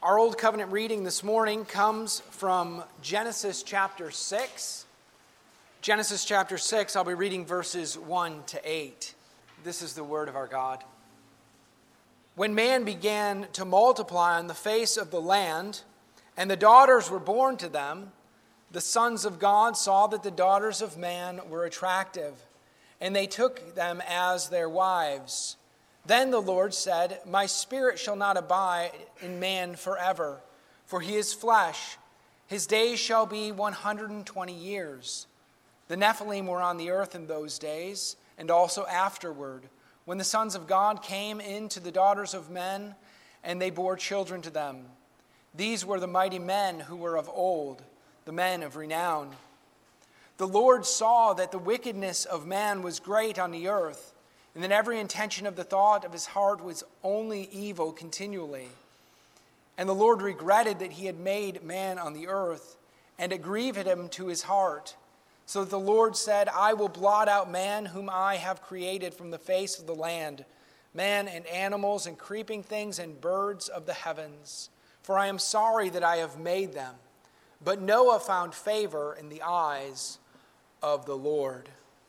Our Old Covenant reading this morning comes from Genesis chapter 6. Genesis chapter 6, I'll be reading verses 1 to 8. This is the word of our God. When man began to multiply on the face of the land, and the daughters were born to them, the sons of God saw that the daughters of man were attractive, and they took them as their wives. Then the Lord said, "My spirit shall not abide in man forever, for he is flesh. His days shall be 120 years. The Nephilim were on the earth in those days, and also afterward, when the sons of God came in to the daughters of men, and they bore children to them. These were the mighty men who were of old, the men of renown. The Lord saw that the wickedness of man was great on the earth, and that every intention of the thought of his heart was only evil continually. And the Lord regretted that he had made man on the earth, and it grieved him to his heart. So that the Lord said, I will blot out man whom I have created from the face of the land, man and animals and creeping things and birds of the heavens. For I am sorry that I have made them. But Noah found favor in the eyes of the Lord."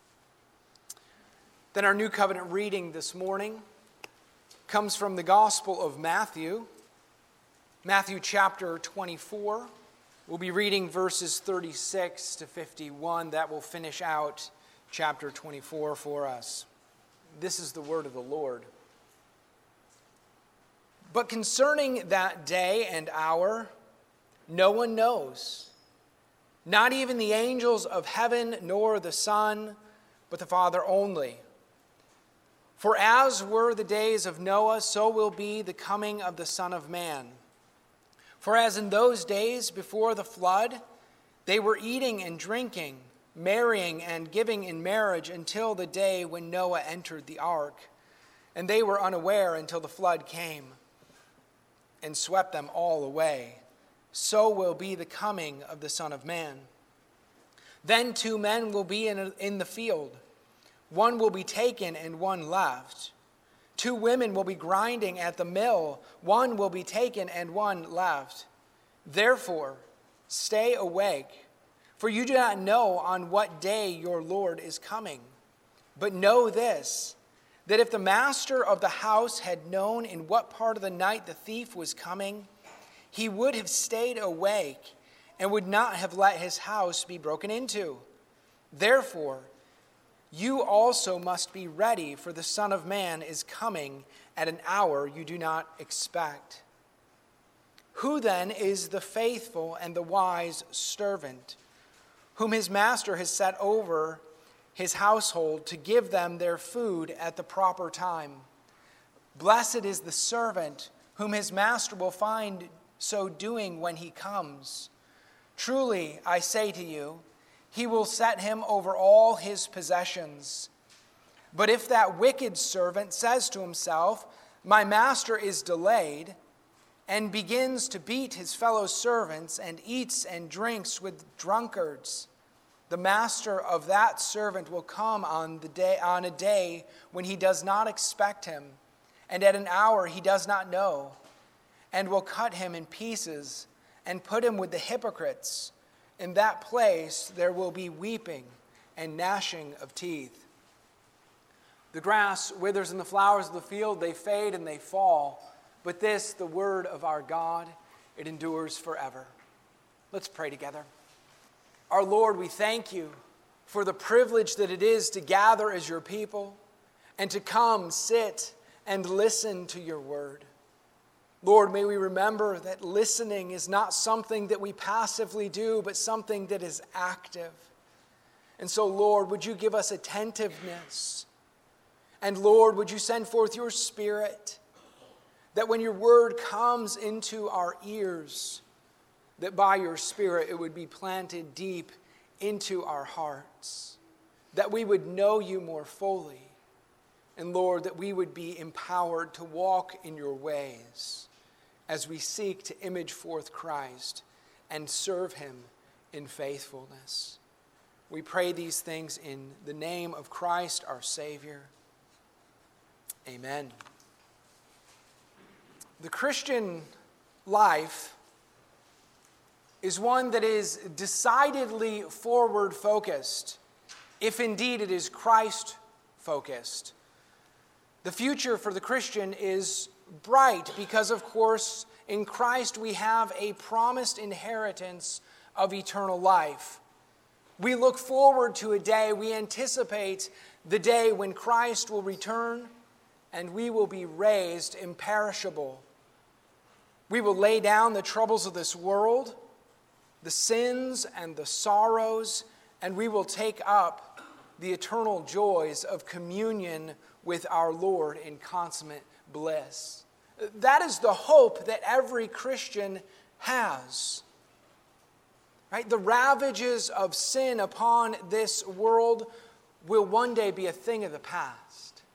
Then our New Covenant reading this morning comes from the Gospel of Matthew. Matthew chapter 24. We'll be reading verses 36 to 51. That will finish out chapter 24 for us. This is the word of the Lord. "But concerning that day and hour, no one knows, not even the angels of heaven, nor the Son, but the Father only. For as were the days of Noah, so will be the coming of the Son of Man. For as in those days before the flood, they were eating and drinking, marrying and giving in marriage until the day when Noah entered the ark. And they were unaware until the flood came and swept them all away. So will be the coming of the Son of Man. Then 2 men will be in the field. One will be taken and one left. 2 women will be grinding at the mill. One will be taken and one left. Therefore, stay awake, for you do not know on what day your Lord is coming. But know this, that if the master of the house had known in what part of the night the thief was coming, he would have stayed awake and would not have let his house be broken into. Therefore, you also must be ready, for the Son of Man is coming at an hour you do not expect. Who then is the faithful and the wise servant, whom his master has set over his household to give them their food at the proper time? Blessed is the servant whom his master will find so doing when he comes. Truly, I say to you, he will set him over all his possessions. But if that wicked servant says to himself, my master is delayed, and begins to beat his fellow servants and eats and drinks with drunkards, the master of that servant will come on a day when he does not expect him, and at an hour he does not know, and will cut him in pieces and put him with the hypocrites. In that place there will be weeping and gnashing of teeth. The grass withers and the flowers of the field, they fade and they fall. But this, the word of our God, it endures forever." Let's pray together. Our Lord, we thank you for the privilege that it is to gather as your people and to come, sit, and listen to your word. Lord, may we remember that listening is not something that we passively do, but something that is active. And so, Lord, would you give us attentiveness? And Lord, would you send forth your Spirit, that when your word comes into our ears, that by your Spirit it would be planted deep into our hearts, that we would know you more fully, and Lord, that we would be empowered to walk in your ways as we seek to image forth Christ and serve him in faithfulness. We pray these things in the name of Christ our Savior. Amen. The Christian life is one that is decidedly forward-focused, if indeed it is Christ-focused. The future for the Christian is bright because, of course, in Christ we have a promised inheritance of eternal life. We look forward to a day, we anticipate the day when Christ will return and we will be raised imperishable. We will lay down the troubles of this world, the sins and the sorrows, and we will take up the eternal joys of communion with our Lord in consummate bliss. That is the hope that every Christian has. Right? The ravages of sin upon this world will one day be a thing of the past.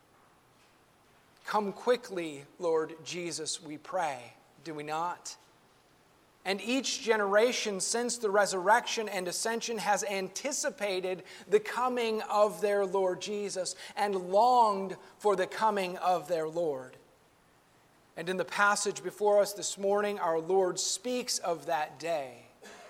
Come quickly, Lord Jesus, we pray, do we not? And each generation since the resurrection and ascension has anticipated the coming of their Lord Jesus and longed for the coming of their Lord. And in the passage before us this morning, our Lord speaks of that day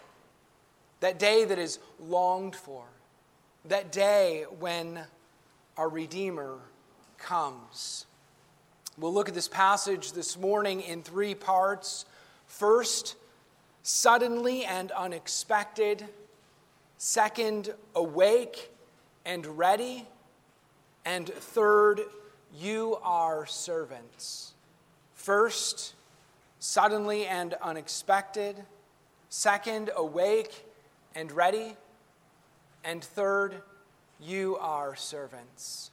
that is longed for, that day when our Redeemer comes. We'll look at this passage this morning in three parts. First, suddenly and unexpected. Second, awake and ready. And third, you are servants. First, suddenly and unexpected. Second, awake and ready. And third, you are servants.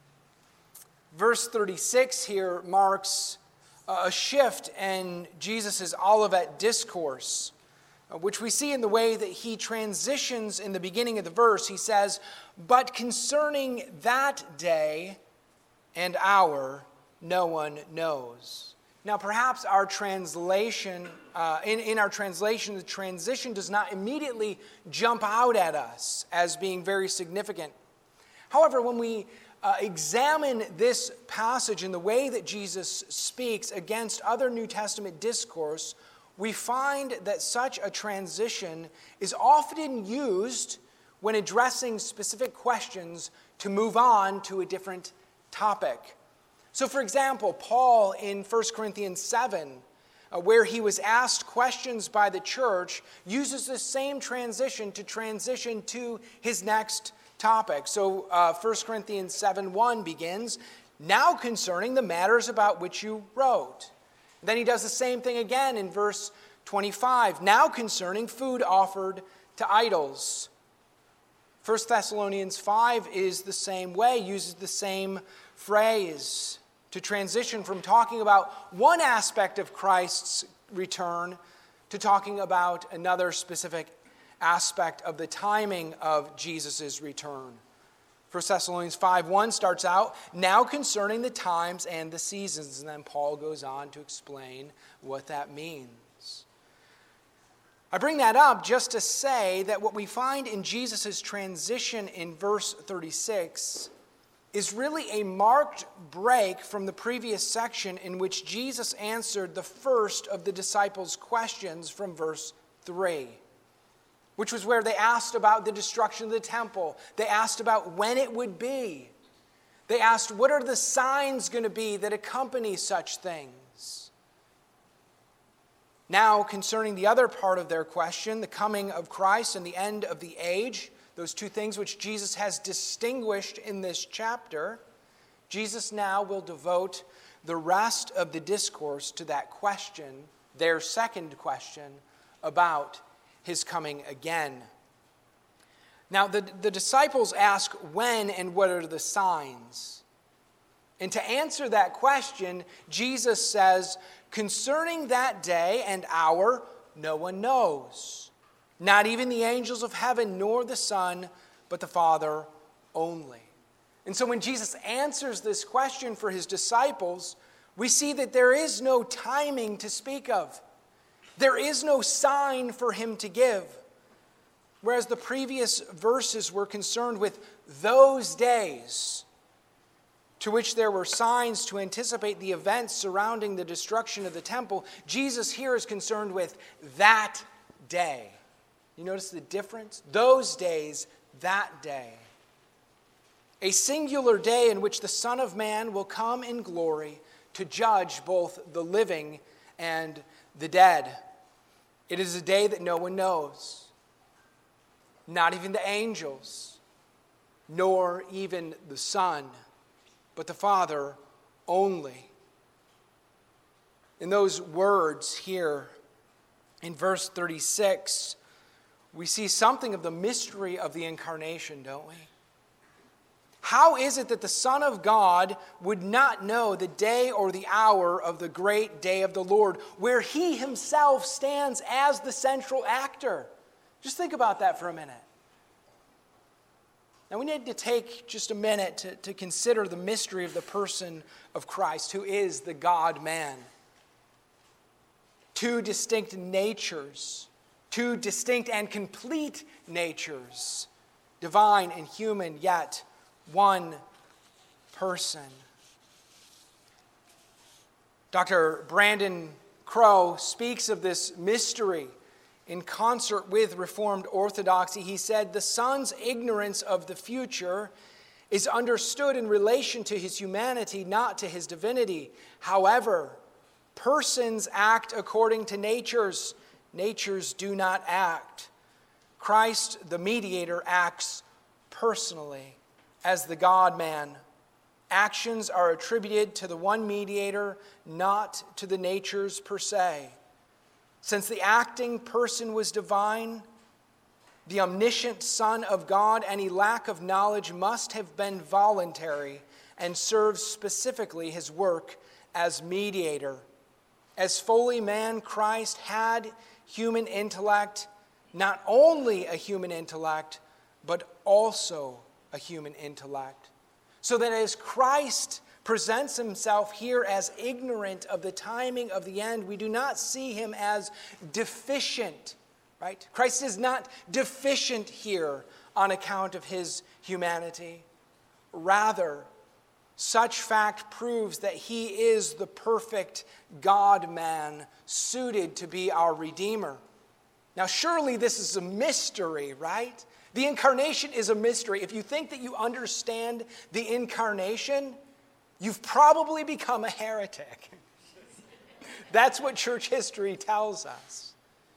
Verse 36 here marks a shift in Jesus' Olivet discourse, which we see in the way that he transitions in the beginning of the verse. He says, "But concerning that day and hour, no one knows." Now, perhaps our translation, in our translation, the transition does not immediately jump out at us as being very significant. However, when we examine this passage in the way that Jesus speaks against other New Testament discourse, we find that such a transition is often used when addressing specific questions to move on to a different topic. So, for example, Paul in 1 Corinthians 7, where he was asked questions by the church, uses the same transition to his next topic. So 1 Corinthians 7:1 begins, "Now concerning the matters about which you wrote." Then he does the same thing again in verse 25, "Now concerning food offered to idols." 1 Thessalonians 5 is the same way, uses the same phrase to transition from talking about one aspect of Christ's return to talking about another specific aspect of the timing of Jesus' return. 1 Thessalonians 5:1 starts out, "Now concerning the times and the seasons," and then Paul goes on to explain what that means. I bring that up just to say that what we find in Jesus' transition in verse 36 is really a marked break from the previous section in which Jesus answered the first of the disciples' questions from verse 3, which was where they asked about the destruction of the temple. They asked about when it would be. They asked, what are the signs going to be that accompany such things? Now, concerning the other part of their question, the coming of Christ and the end of the age, those two things which Jesus has distinguished in this chapter, Jesus now will devote the rest of the discourse to that question, their second question, about his coming again. Now, the disciples ask when and what are the signs? And to answer that question, Jesus says, "Concerning that day and hour, no one knows. Not even the angels of heaven, nor the Son, but the Father only." And so when Jesus answers this question for his disciples, we see that there is no timing to speak of. There is no sign for him to give. Whereas the previous verses were concerned with those days, to which there were signs to anticipate the events surrounding the destruction of the temple, Jesus here is concerned with that day. You notice the difference? Those days, that day. A singular day in which the Son of Man will come in glory to judge both the living and the dead. It is a day that no one knows, not even the angels, nor even the Son, but the Father only. In those words here in verse 36, we see something of the mystery of the incarnation, don't we? How is it that the Son of God would not know the day or the hour of the great day of the Lord, where he himself stands as the central actor? Just think about that for a minute. Now we need to take just a minute to consider the mystery of the person of Christ, who is the God-man. Two distinct natures, two distinct and complete natures, divine and human, yet one person. Dr. Brandon Crow speaks of this mystery in concert with Reformed orthodoxy. He said, "The Son's ignorance of the future is understood in relation to his humanity, not to his divinity. However, persons act according to natures. Natures do not act. Christ, the mediator, acts personally as the God-man. Actions are attributed to the one mediator, not to the natures per se. Since the acting person was divine, the omniscient Son of God, any lack of knowledge must have been voluntary and serves specifically his work as mediator. As fully man, Christ had human intellect, not only a human intellect, but also a human intellect. So that as Christ presents himself here as ignorant of the timing of the end, we do not see him as deficient, right? Christ is not deficient here on account of his humanity. Rather, such fact proves that he is the perfect God-man suited to be our Redeemer. Now, surely this is a mystery, right? The incarnation is a mystery. If you think that you understand the incarnation, you've probably become a heretic. That's what church history tells us.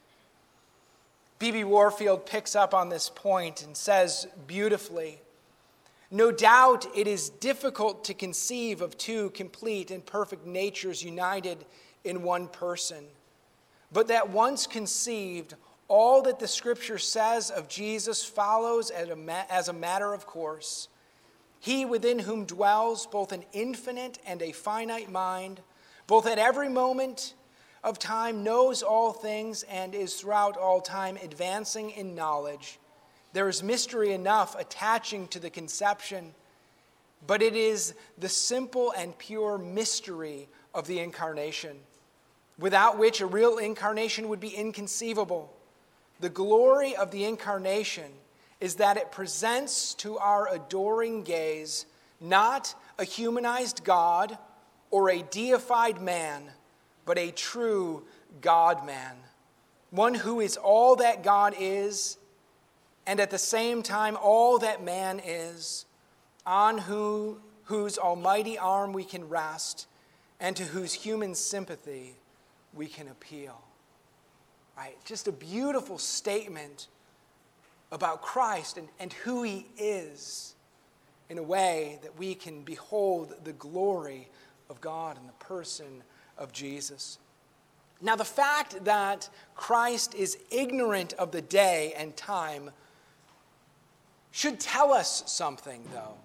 B.B. Warfield picks up on this point and says beautifully, "No doubt it is difficult to conceive of two complete and perfect natures united in one person, but that once conceived, all that the Scripture says of Jesus follows as a matter of course. He within whom dwells both an infinite and a finite mind, both at every moment of time knows all things and is throughout all time advancing in knowledge. There is mystery enough attaching to the conception, but it is the simple and pure mystery of the incarnation, without which a real incarnation would be inconceivable. The glory of the incarnation is that it presents to our adoring gaze not a humanized God or a deified man, but a true God-man, one who is all that God is, and at the same time all that man is, on whose almighty arm we can rest, and to whose human sympathy we can appeal." Right? Just a beautiful statement about Christ and who he is in a way that we can behold the glory of God in the person of Jesus. Now, the fact that Christ is ignorant of the day and time should tell us something, though.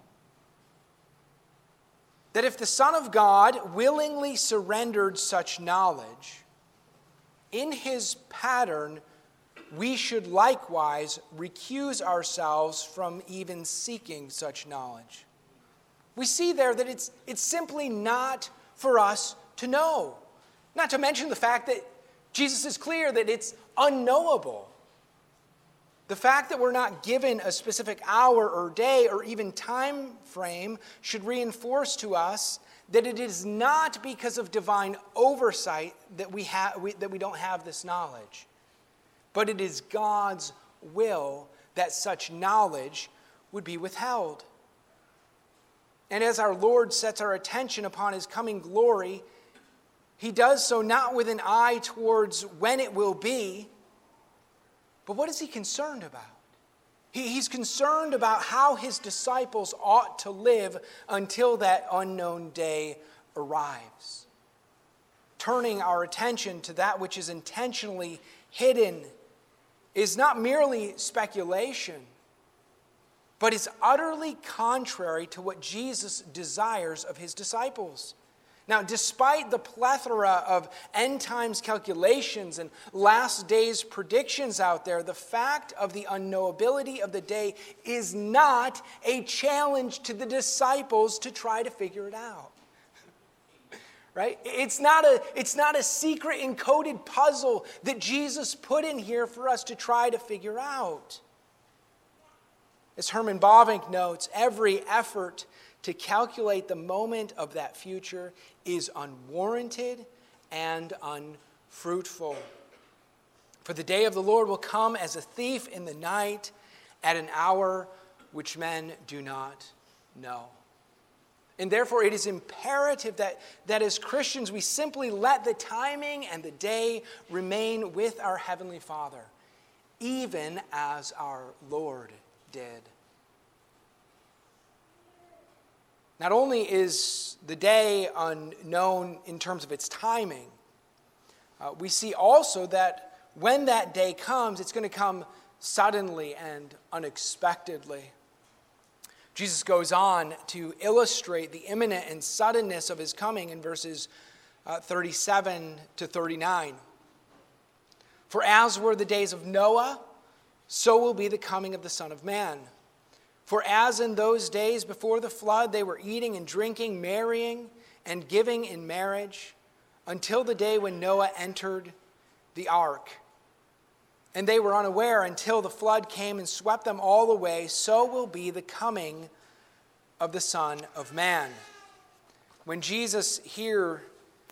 That if the Son of God willingly surrendered such knowledge, in his pattern, we should likewise recuse ourselves from even seeking such knowledge. We see there that it's simply not for us to know. Not to mention the fact that Jesus is clear that it's unknowable. The fact that we're not given a specific hour or day or even time frame should reinforce to us that it is not because of divine oversight that we don't have this knowledge, but it is God's will that such knowledge would be withheld. And as our Lord sets our attention upon his coming glory, he does so not with an eye towards when it will be, but what is he concerned about? He's concerned about how his disciples ought to live until that unknown day arrives. Turning our attention to that which is intentionally hidden is not merely speculation, but is utterly contrary to what Jesus desires of his disciples. Now, despite the plethora of end times calculations and last days predictions out there, the fact of the unknowability of the day is not a challenge to the disciples to try to figure it out. Right? It's not a secret encoded puzzle that Jesus put in here for us to try to figure out. As Herman Bavinck notes, every effort to calculate the moment of that future is unwarranted and unfruitful. For the day of the Lord will come as a thief in the night at an hour which men do not know. And therefore it is imperative that as Christians we simply let the timing and the day remain with our Heavenly Father, even as our Lord did. Not only is the day unknown in terms of its timing, we see also that when that day comes, it's going to come suddenly and unexpectedly. Jesus goes on to illustrate the imminent and suddenness of his coming in verses 37 to 39. For as were the days of Noah, so will be the coming of the Son of Man. For as in those days before the flood, they were eating and drinking, marrying and giving in marriage, until the day when Noah entered the ark. And they were unaware until the flood came and swept them all away, so will be the coming of the Son of Man. When Jesus here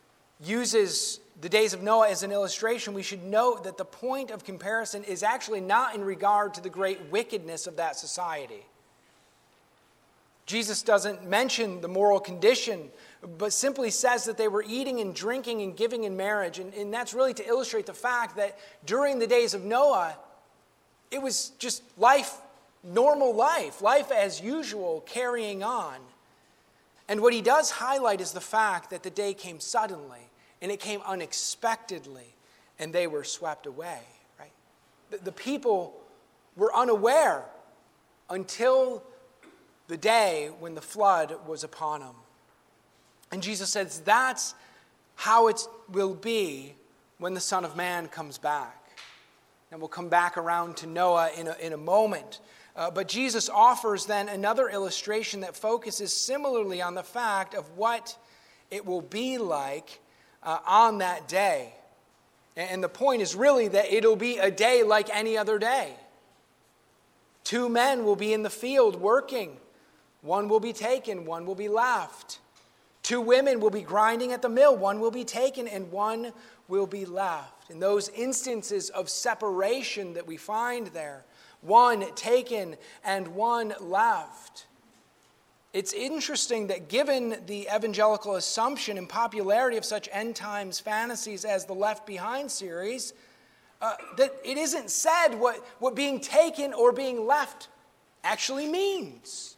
uses the days of Noah as an illustration, we should note that the point of comparison is actually not in regard to the great wickedness of that society. Jesus doesn't mention the moral condition, but simply says that they were eating and drinking and giving in marriage. And that's really to illustrate the fact that during the days of Noah, it was just normal life as usual, carrying on. And what he does highlight is the fact that the day came suddenly, and it came unexpectedly, and they were swept away. Right? The people were unaware until the day when the flood was upon them. And Jesus says that's how it will be when the Son of Man comes back. And we'll come back around to Noah in a moment. But Jesus offers then another illustration that focuses similarly on the fact of what it will be like on that day. And the point is really that it'll be a day like any other day. Two men will be in the field working. One will be taken, one will be left. Two women will be grinding at the mill. One will be taken and one will be left. In those instances of separation that we find there, one taken and one left. It's interesting that given the evangelical assumption and popularity of such end times fantasies as the Left Behind series, that it isn't said what being taken or being left actually means.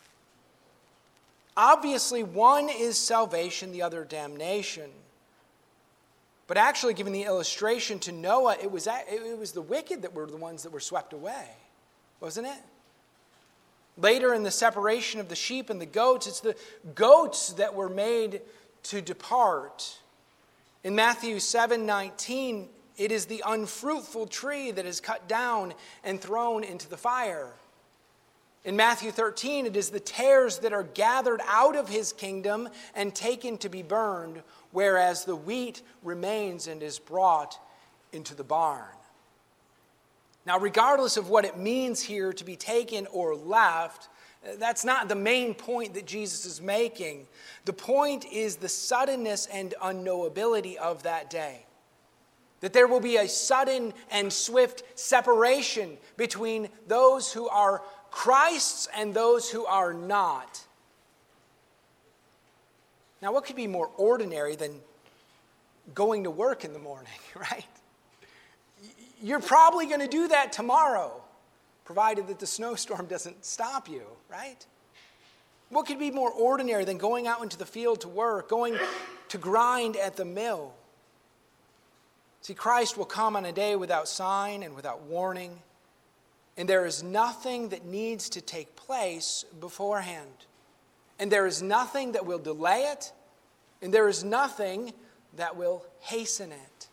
Obviously, one is salvation, the other damnation. But actually, given the illustration to Noah, it was the wicked that were the ones that were swept away, wasn't it? Later in the separation of the sheep and the goats, it's the goats that were made to depart. In Matthew 7:19, it is the unfruitful tree that is cut down and thrown into the fire. In Matthew 13, it is the tares that are gathered out of his kingdom and taken to be burned, whereas the wheat remains and is brought into the barn. Now, regardless of what it means here to be taken or left, that's not the main point that Jesus is making. The point is the suddenness and unknowability of that day. That there will be a sudden and swift separation between those who are Christ's and those who are not. Now, what could be more ordinary than going to work in the morning, right? You're probably going to do that tomorrow, provided that the snowstorm doesn't stop you, right? What could be more ordinary than going out into the field to work, going to grind at the mill? See, Christ will come on a day without sign and without warning, and there is nothing that needs to take place beforehand. And there is nothing that will delay it, and there is nothing that will hasten it.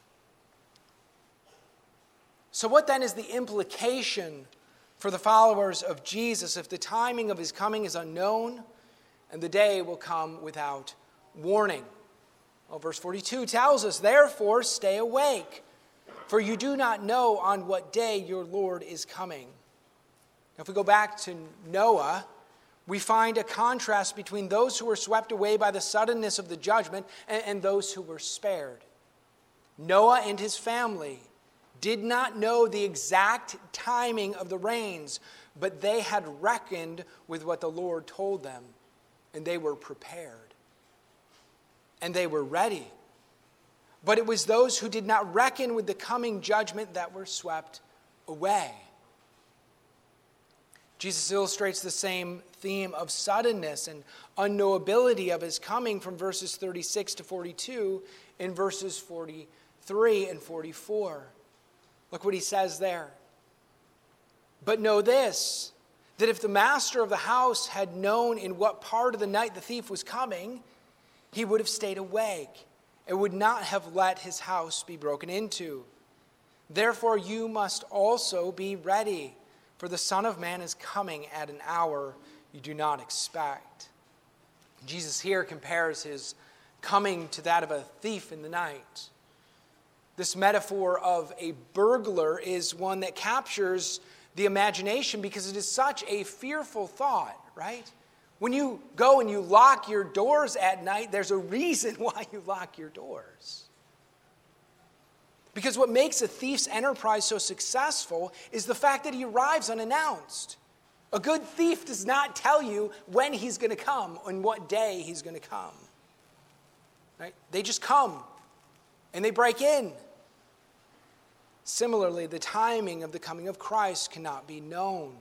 So what then is the implication for the followers of Jesus if the timing of his coming is unknown and the day will come without warning? Well, verse 42 tells us, "Therefore stay awake, for you do not know on what day your Lord is coming." Now, if we go back to Noah, we find a contrast between those who were swept away by the suddenness of the judgment and those who were spared. Noah and his family did not know the exact timing of the rains, but they had reckoned with what the Lord told them, and they were prepared. And they were ready. But it was those who did not reckon with the coming judgment that were swept away. Jesus illustrates the same theme of suddenness and unknowability of his coming from verses 36 to 42 in verses 43 and 44. Look what he says there. "But know this, that if the master of the house had known in what part of the night the thief was coming, he would have stayed awake and would not have let his house be broken into. Therefore you must also be ready, for the Son of Man is coming at an hour you do not expect." Jesus here compares his coming to that of a thief in the night. This metaphor of a burglar is one that captures the imagination because it is such a fearful thought, right? When you go and you lock your doors at night, there's a reason why you lock your doors. Because what makes a thief's enterprise so successful is the fact that he arrives unannounced. A good thief does not tell you when he's going to come and what day he's going to come. Right? They just come and they break in. Similarly, the timing of the coming of Christ cannot be known.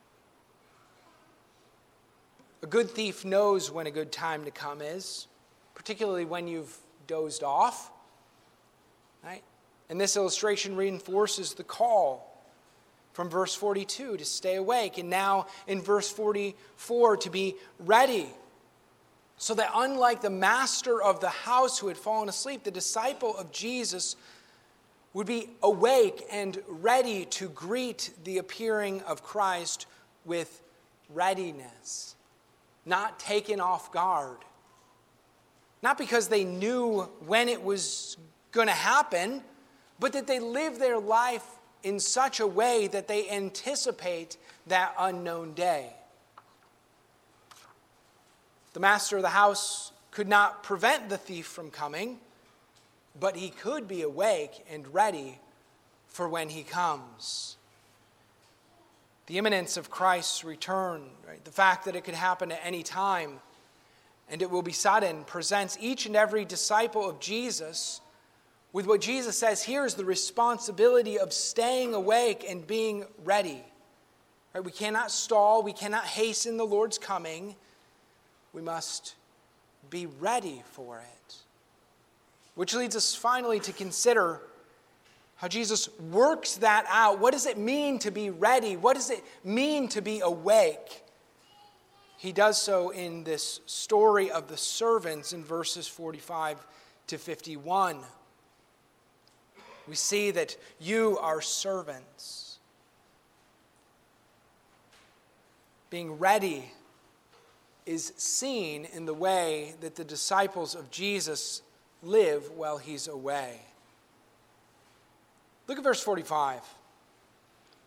A good thief knows when a good time to come is, particularly when you've dozed off. Right? And this illustration reinforces the call from verse 42 to stay awake, and now in verse 44 to be ready. So that unlike the master of the house who had fallen asleep, the disciple of Jesus would be awake and ready to greet the appearing of Christ with readiness, not taken off guard. Not because they knew when it was going to happen, but that they live their life in such a way that they anticipate that unknown day. The master of the house could not prevent the thief from coming, but he could be awake and ready for when he comes. The imminence of Christ's return, right, the fact that it could happen at any time and it will be sudden, presents each and every disciple of Jesus with what Jesus says here is the responsibility of staying awake and being ready. Right? We cannot stall, we cannot hasten the Lord's coming. We must be ready for it. Which leads us finally to consider how Jesus works that out. What does it mean to be ready? What does it mean to be awake? He does so in this story of the servants in verses 45 to 51. We see that you are servants. Being ready is seen in the way that the disciples of Jesus live while he's away. Look at verse 45.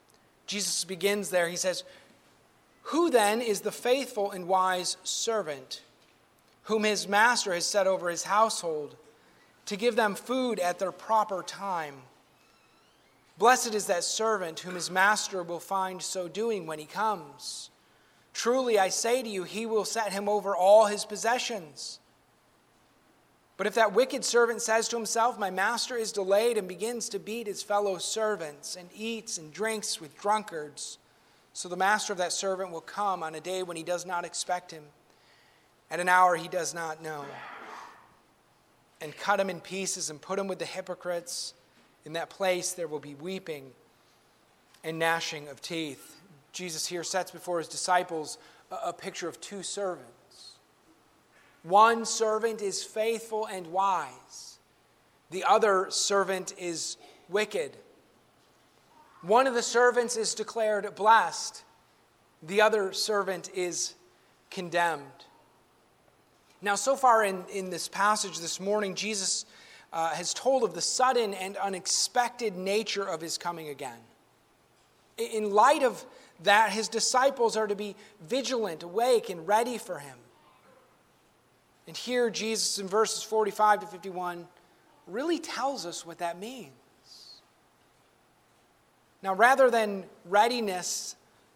Jesus begins there. He says, "Who then is the faithful and wise servant, whom his master has set over his household, to give them food at their proper time? Blessed is that servant whom his master will find so doing when he comes. Truly I say to you, he will set him over all his possessions. But if that wicked servant says to himself, 'My master is delayed,' and begins to beat his fellow servants, and eats and drinks with drunkards, so the master of that servant will come on a day when he does not expect him, at an hour he does not know, and cut him in pieces and put him with the hypocrites. In that place there will be weeping and gnashing of teeth." Jesus here sets before his disciples a picture of two servants. One servant is faithful and wise. The other servant is wicked. One of the servants is declared blessed. The other servant is condemned. Now, so far in this passage this morning, Jesus has told of the sudden and unexpected nature of his coming again. In light of that, his disciples are to be vigilant, awake, and ready for him. And here Jesus in verses 45 to 51 really tells us what that means. Now, rather than readiness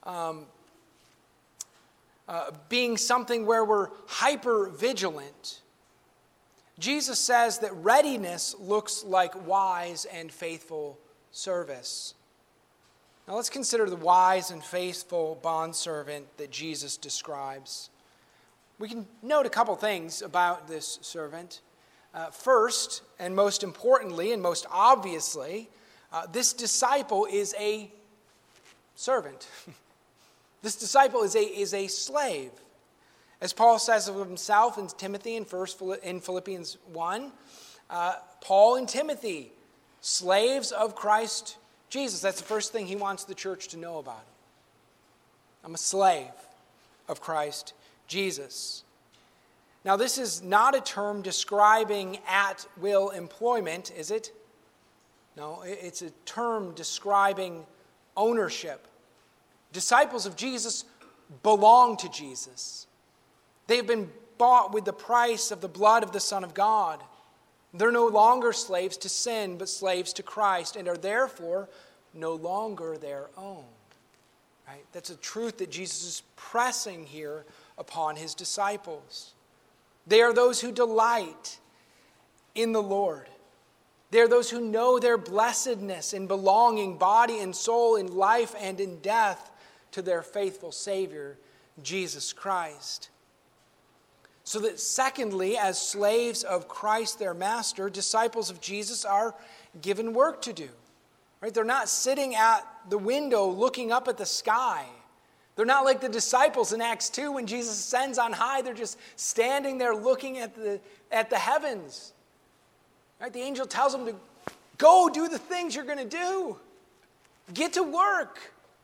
being something where we're hyper vigilant, Jesus says that readiness looks like wise and faithful service. Now let's consider the wise and faithful bondservant that Jesus describes. We can note a couple things about this servant. First, and most importantly, and most obviously, this disciple is a servant. This disciple is a slave. As Paul says of himself in Timothy in Philippians 1, Paul and Timothy, slaves of Christ Jesus. That's the first thing he wants the church to know about him. I'm a slave of Christ Jesus. Now, this is not a term describing at-will employment, is it? No, it's a term describing ownership. Disciples of Jesus belong to Jesus. They've been bought with the price of the blood of the Son of God. They're no longer slaves to sin, but slaves to Christ, and are therefore no longer their own. Right? That's a truth that Jesus is pressing here upon his disciples. They are those who delight in the Lord. They are those who know their blessedness in belonging, body and soul, in life and in death, to their faithful Savior, Jesus Christ. So that secondly, as slaves of Christ their Master, disciples of Jesus are given work to do. Right? They're not sitting at the window looking up at the sky. They're not like the disciples in Acts 2 when Jesus ascends on high. They're just standing there looking at the heavens. Right? The angel tells them to go do the things you're going to do. Get to work.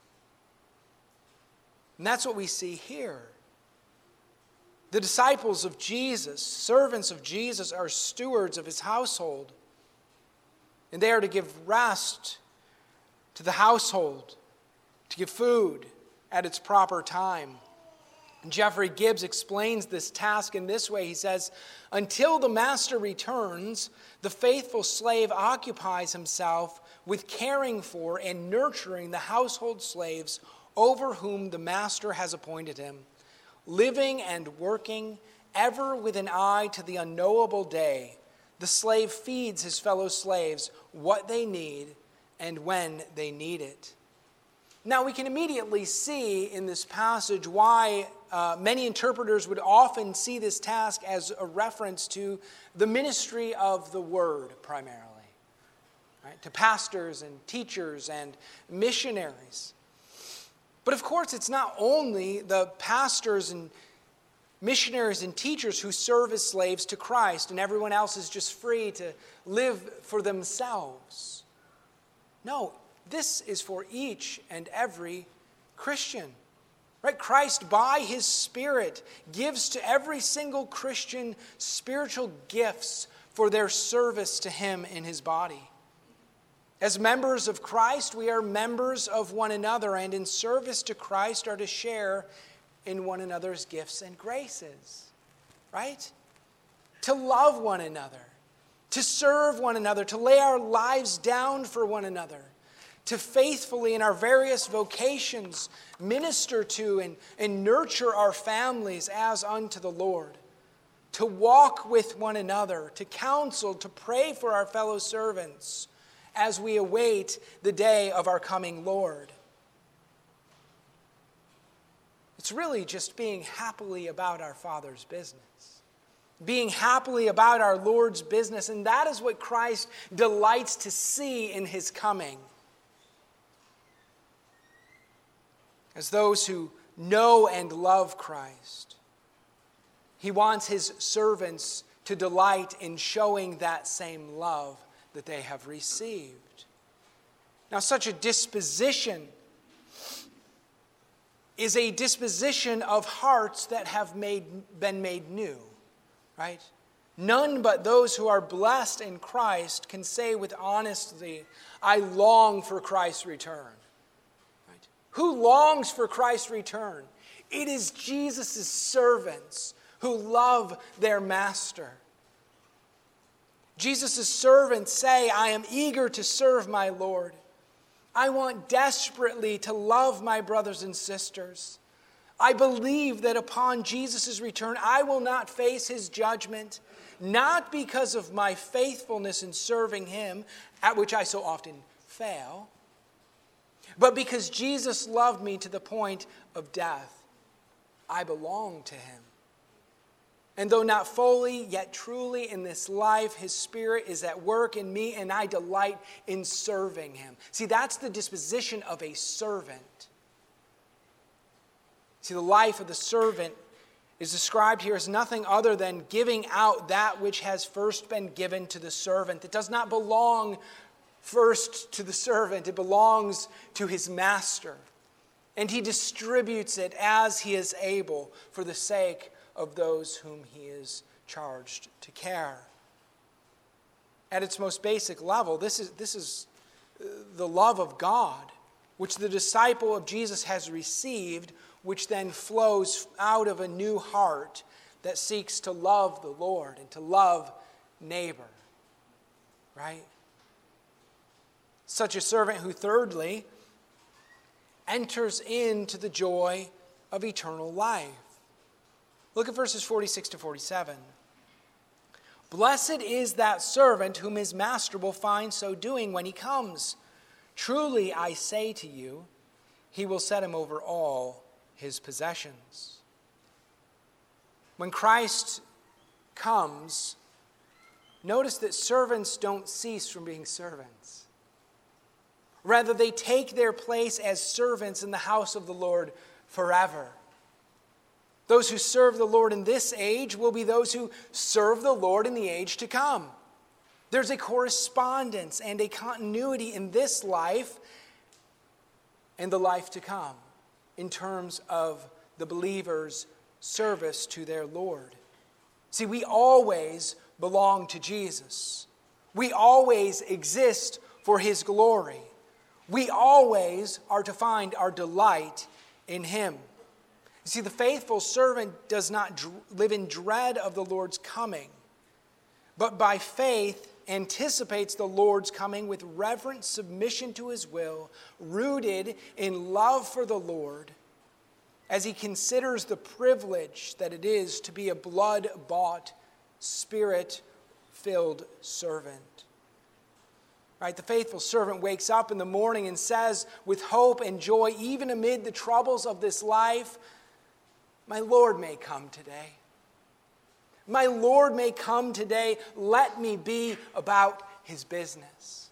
And that's what we see here. The disciples of Jesus, servants of Jesus, are stewards of his household. And they are to give rest to the household, to give food at its proper time. And Jeffrey Gibbs explains this task in this way. He says, "Until the master returns, the faithful slave occupies himself with caring for and nurturing the household slaves over whom the master has appointed him, living and working ever with an eye to the unknowable day. The slave feeds his fellow slaves what they need and when they need it." Now we can immediately see in this passage why many interpreters would often see this task as a reference to the ministry of the word primarily, right? To pastors and teachers and missionaries. But of course, it's not only the pastors and missionaries and teachers who serve as slaves to Christ and everyone else is just free to live for themselves. No, this is for each and every Christian. Right? Christ, by his Spirit, gives to every single Christian spiritual gifts for their service to him in his body. As members of Christ, we are members of one another, and in service to Christ are to share in one another's gifts and graces, right? To love one another, to serve one another, to lay our lives down for one another, to faithfully in our various vocations minister to and nurture our families as unto the Lord, to walk with one another, to counsel, to pray for our fellow servants as we await the day of our coming Lord. It's really just being happily about our Father's business, being happily about our Lord's business, and that is what Christ delights to see in his coming. As those who know and love Christ, he wants his servants to delight in showing that same love that they have received. Now, such a disposition is a disposition of hearts that have been made new, right? None but those who are blessed in Christ can say with honesty, I long for Christ's return. Right? Who longs for Christ's return? It is Jesus' servants who love their master. Jesus' servants say, I am eager to serve my Lord. I want desperately to love my brothers and sisters. I believe that upon Jesus' return, I will not face his judgment, not because of my faithfulness in serving him, at which I so often fail, but because Jesus loved me to the point of death. I belong to him. And though not fully, yet truly in this life, his Spirit is at work in me, and I delight in serving him. See, that's the disposition of a servant. See, the life of the servant is described here as nothing other than giving out that which has first been given to the servant. It does not belong first to the servant. It belongs to his master. And he distributes it as he is able for the sake of those whom he is charged to care. At its most basic level, this is the love of God, which the disciple of Jesus has received, which then flows out of a new heart that seeks to love the Lord and to love neighbor. Right? Such a servant who, thirdly, enters into the joy of eternal life. Look at verses 46 to 47. Blessed is that servant whom his master will find so doing when he comes. Truly, I say to you, he will set him over all his possessions. When Christ comes, notice that servants don't cease from being servants. Rather, they take their place as servants in the house of the Lord forever. Those who serve the Lord in this age will be those who serve the Lord in the age to come. There's a correspondence and a continuity in this life and the life to come in terms of the believer's service to their Lord. See, we always belong to Jesus. We always exist for his glory. We always are to find our delight in him. You see, the faithful servant does not live in dread of the Lord's coming, but by faith anticipates the Lord's coming with reverent submission to his will, rooted in love for the Lord, as he considers the privilege that it is to be a blood-bought, spirit-filled servant. Right? The faithful servant wakes up in the morning and says with hope and joy, even amid the troubles of this life, my Lord may come today. My Lord may come today. Let me be about his business.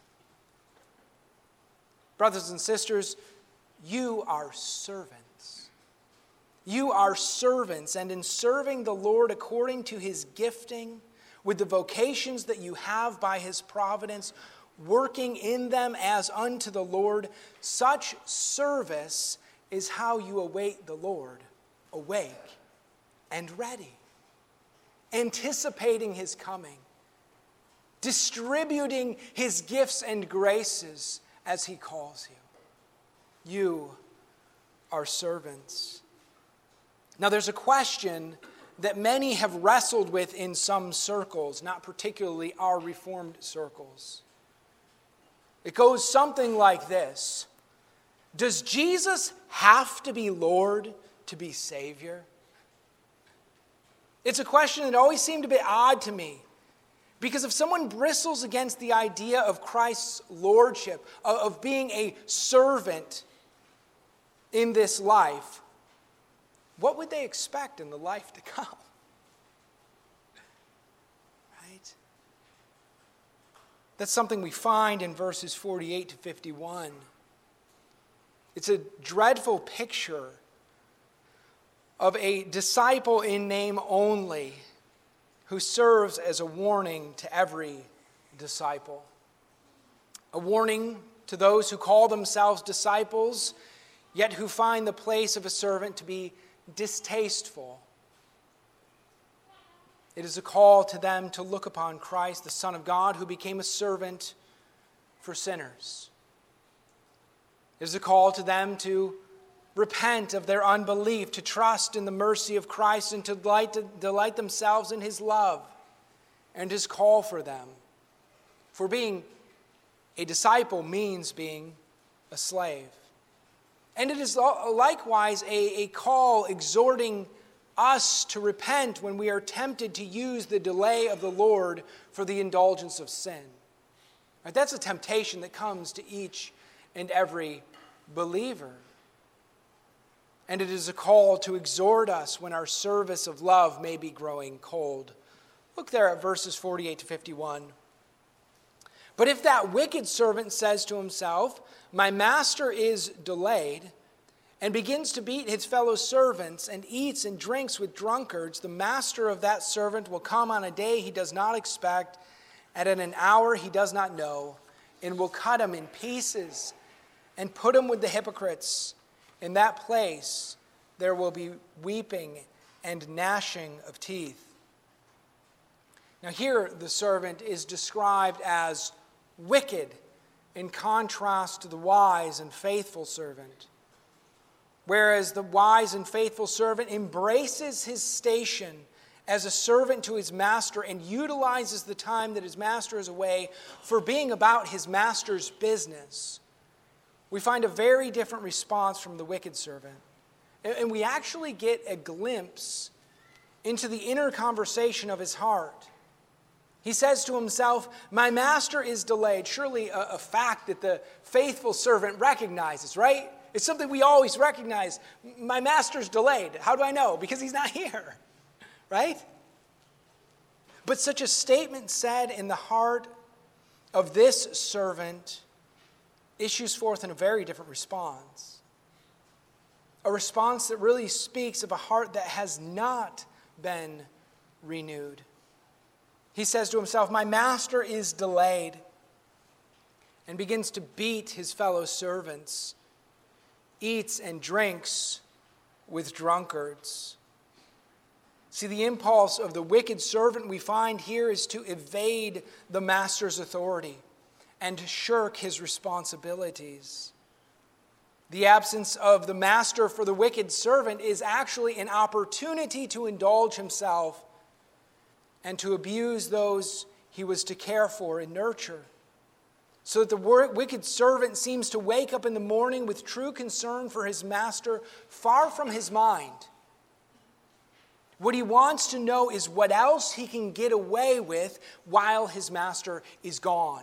Brothers and sisters, you are servants. You are servants, and in serving the Lord according to his gifting, with the vocations that you have by his providence, working in them as unto the Lord, such service is how you await the Lord, awake and ready, anticipating his coming, distributing his gifts and graces as he calls you. You are servants. Now there's a question that many have wrestled with in some circles, not particularly our Reformed circles. It goes something like this. Does Jesus have to be Lord to be Savior? It's a question that always seemed a bit odd to me. Because if someone bristles against the idea of Christ's lordship, of being a servant in this life, what would they expect in the life to come? Right? That's something we find in verses 48 to 51. It's a dreadful picture of a disciple in name only who serves as a warning to every disciple. A warning to those who call themselves disciples, yet who find the place of a servant to be distasteful. It is a call to them to look upon Christ, the Son of God, who became a servant for sinners. It is a call to them to repent of their unbelief, to trust in the mercy of Christ, and to delight themselves in his love and his call for them. For being a disciple means being a slave. And it is likewise a call exhorting us to repent when we are tempted to use the delay of the Lord for the indulgence of sin. Right? That's a temptation that comes to each and every believer. And it is a call to exhort us when our service of love may be growing cold. Look there at verses 48 to 51. But if that wicked servant says to himself, "My master is delayed," and begins to beat his fellow servants and eats and drinks with drunkards, the master of that servant will come on a day he does not expect, and at an hour he does not know, and will cut him in pieces and put him with the hypocrites. In that place there will be weeping and gnashing of teeth. Now here the servant is described as wicked in contrast to the wise and faithful servant. Whereas the wise and faithful servant embraces his station as a servant to his master and utilizes the time that his master is away for being about his master's business, we find a very different response from the wicked servant. And we actually get a glimpse into the inner conversation of his heart. He says to himself, "My master is delayed." Surely a fact that the faithful servant recognizes, right? It's something we always recognize. My master's delayed. How do I know? Because he's not here, right? But such a statement said in the heart of this servant issues forth in a very different response. A response that really speaks of a heart that has not been renewed. He says to himself, "My master is delayed," and begins to beat his fellow servants, eats and drinks with drunkards. See, the impulse of the wicked servant we find here is to evade the master's authority and to shirk his responsibilities. The absence of the master for the wicked servant is actually an opportunity to indulge himself and to abuse those he was to care for and nurture. So that the wicked servant seems to wake up in the morning with true concern for his master far from his mind. What he wants to know is what else he can get away with while his master is gone.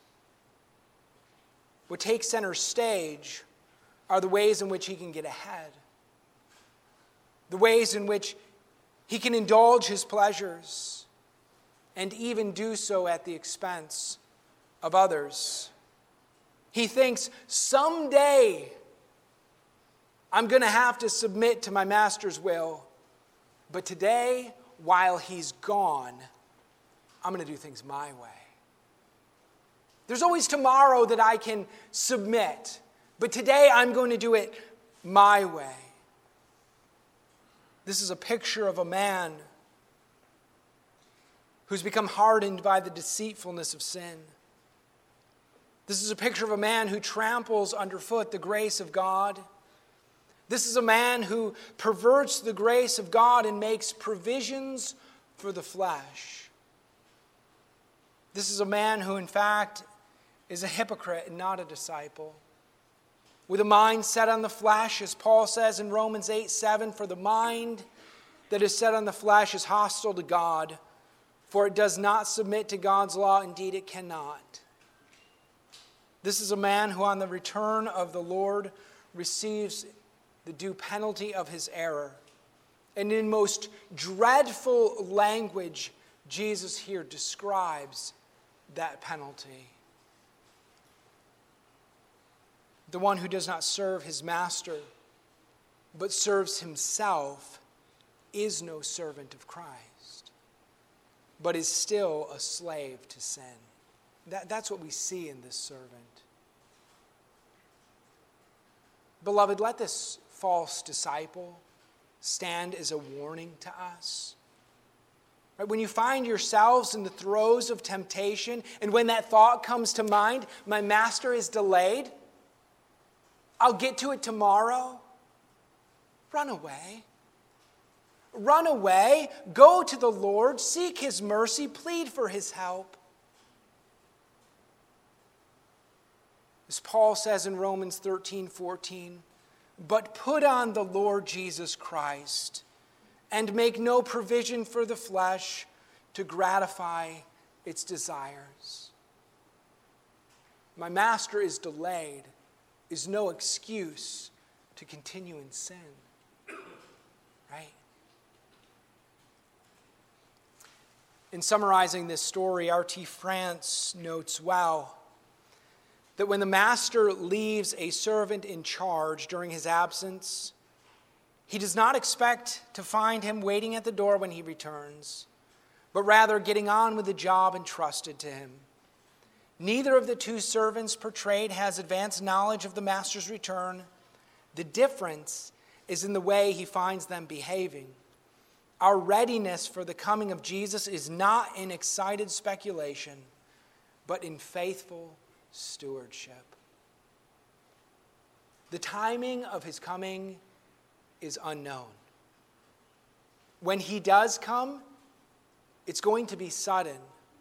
What takes center stage are the ways in which he can get ahead. The ways in which he can indulge his pleasures and even do so at the expense of others. He thinks, someday I'm going to have to submit to my master's will, but today, while he's gone, I'm going to do things my way. There's always tomorrow that I can submit, but today I'm going to do it my way. This is a picture of a man who's become hardened by the deceitfulness of sin. This is a picture of a man who tramples underfoot the grace of God. This is a man who perverts the grace of God and makes provisions for the flesh. This is a man who, in fact, is a hypocrite and not a disciple. With a mind set on the flesh, as Paul says in Romans 8:7, for the mind that is set on the flesh is hostile to God, for it does not submit to God's law. Indeed, it cannot. This is a man who, on the return of the Lord, receives the due penalty of his error. And in most dreadful language, Jesus here describes that penalty. The one who does not serve his master, but serves himself, is no servant of Christ, but is still a slave to sin. That's what we see in this servant. Beloved, let this false disciple stand as a warning to us. Right? When you find yourselves in the throes of temptation, and when that thought comes to mind, my master is delayed, I'll get to it tomorrow, run away. Run away, go to the Lord, seek his mercy, plead for his help. As Paul says in Romans 13:14, but put on the Lord Jesus Christ and make no provision for the flesh to gratify its desires. My master is delayed is no excuse to continue in sin. Right? In summarizing this story, R.T. France notes well that when the master leaves a servant in charge during his absence, he does not expect to find him waiting at the door when he returns, but rather getting on with the job entrusted to him. Neither of the two servants portrayed has advanced knowledge of the master's return. The difference is in the way he finds them behaving. Our readiness for the coming of Jesus is not in excited speculation, but in faithful stewardship. The timing of his coming is unknown. When he does come, it's going to be sudden.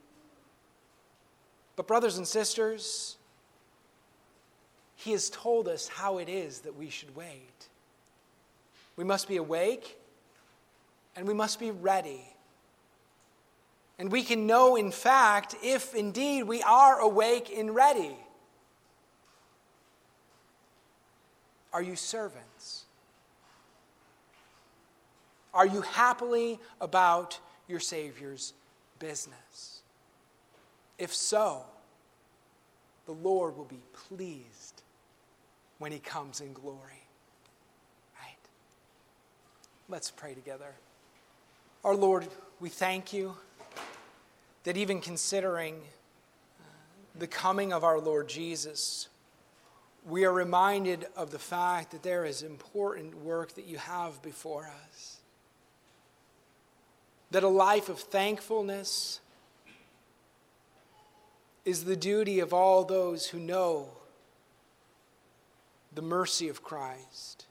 But brothers and sisters, he has told us how it is that we should wait. We must be awake and we must be ready. And we can know, in fact, if indeed we are awake and ready. Are you servants? Are you happily about your Savior's business? If so, the Lord will be pleased when he comes in glory. Right? Let's pray together. Our Lord, we thank you that even considering the coming of our Lord Jesus, we are reminded of the fact that there is important work that you have before us. That a life of thankfulness is the duty of all those who know the mercy of Christ.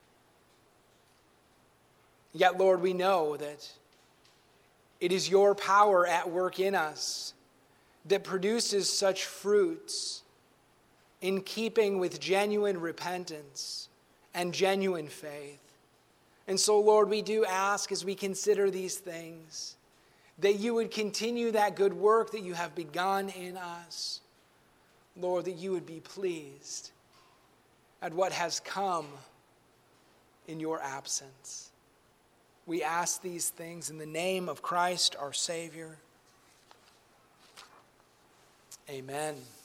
Yet, Lord, we know that it is your power at work in us that produces such fruits in keeping with genuine repentance and genuine faith. And so, Lord, we do ask as we consider these things that you would continue that good work that you have begun in us. Lord, that you would be pleased at what has come in your absence. We ask these things in the name of Christ, our Savior. Amen.